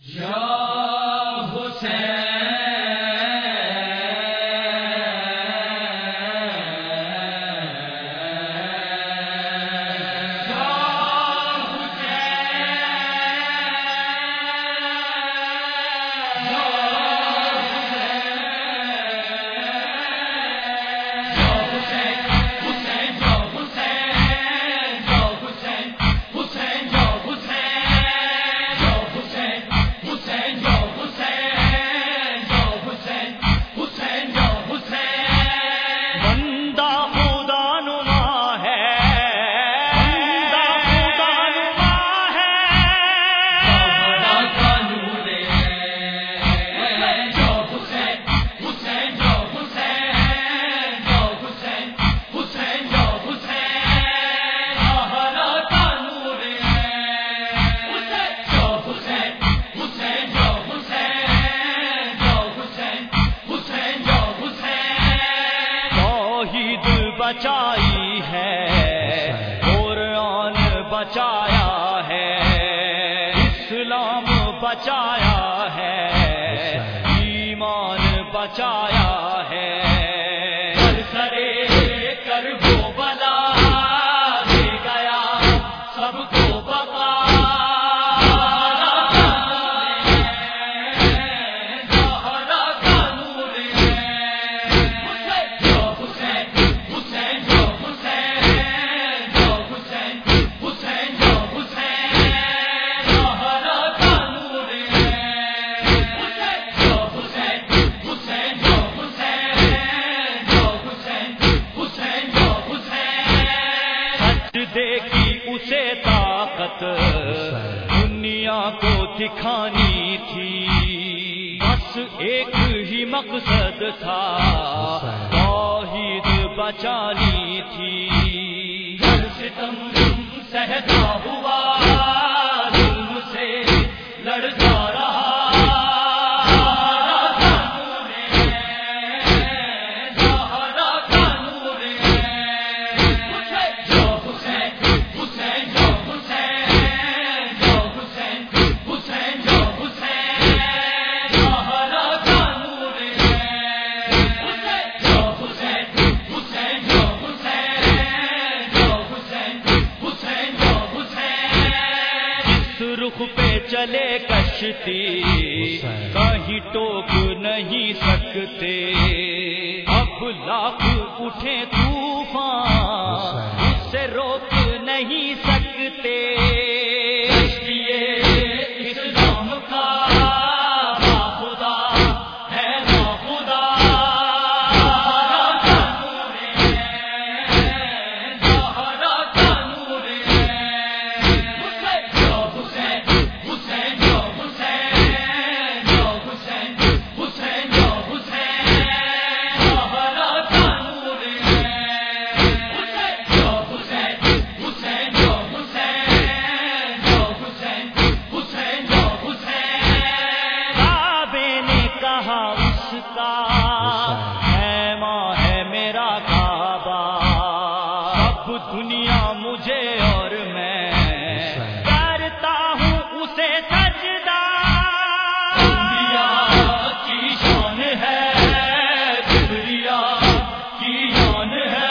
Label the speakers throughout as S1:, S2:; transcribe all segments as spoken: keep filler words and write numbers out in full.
S1: بچائی ہے قرآن بچایا ہے، اسلام بچایا ہے، ایمان بچایا ہے، سرسرے کر وہ بلا دے گیا سب کو بقا۔ دیکھی اسے طاقت دنیا کو دکھانی تھی، بس ایک ہی مقصد تھا توحید بچانی تھی، ستم سہتا ہوا ظلم سے لڑتا رہا، رخ پہ چلے کشتی کہیں ٹوک نہیں سکتے، اب لاکھ اٹھے طوفان اس سے روک نہیں سکتے، اسلام کا خدا ہے نا خدا، دنیا مجھے اور میں کرتا ہوں اسے سجدہ، انبیاء کی شان ہے کبریاء کی شان ہے،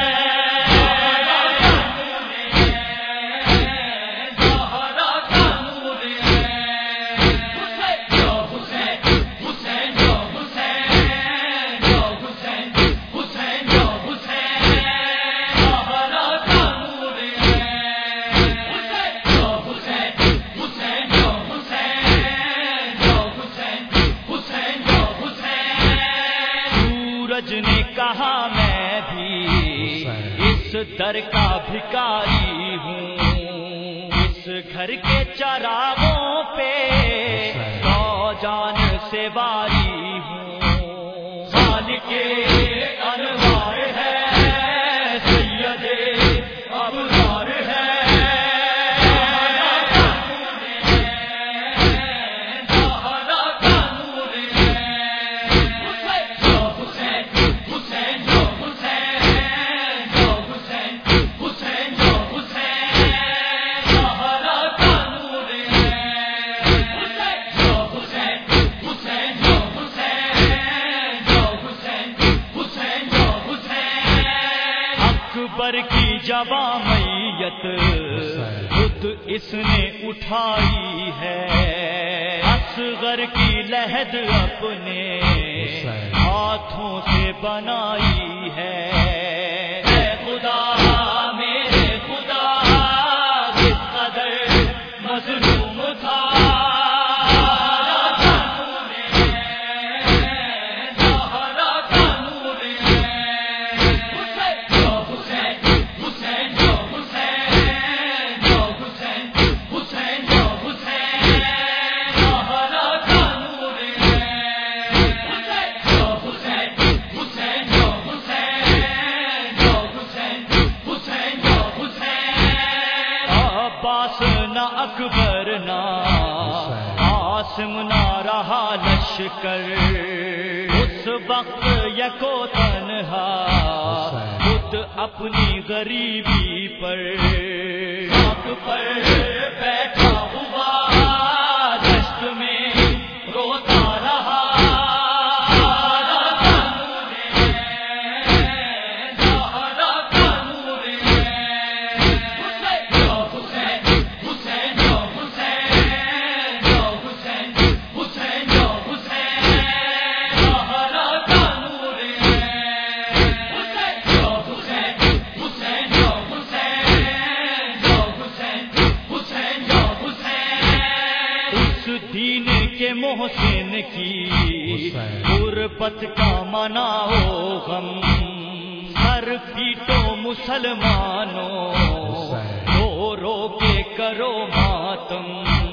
S1: نے کہا میں بھی اس در کا بھکاری ہوں، اس گھر کے چراغوں پہ سو جان سے باری ہوں، خالق انوار ہے سید ابرار ہے، جواں میت خود اس نے اٹھائی ہے، اصغر کی لحد اپنے ہاتھوں سے بنائی ہے۔ اے خدا میرے خدا کس قدر مظلوم تھا، نہ اکبر نہ عاصم نہ رہا لشکر، اس وقت یکو تنہا خود اپنی غریبی پر خاک پر بیٹھا ہوا دشت میں روتا رہا۔ دین کے محسن کی غربت کا مناؤ غم، سر پیٹو مسلمانوں رو رو کے کرو ماتم۔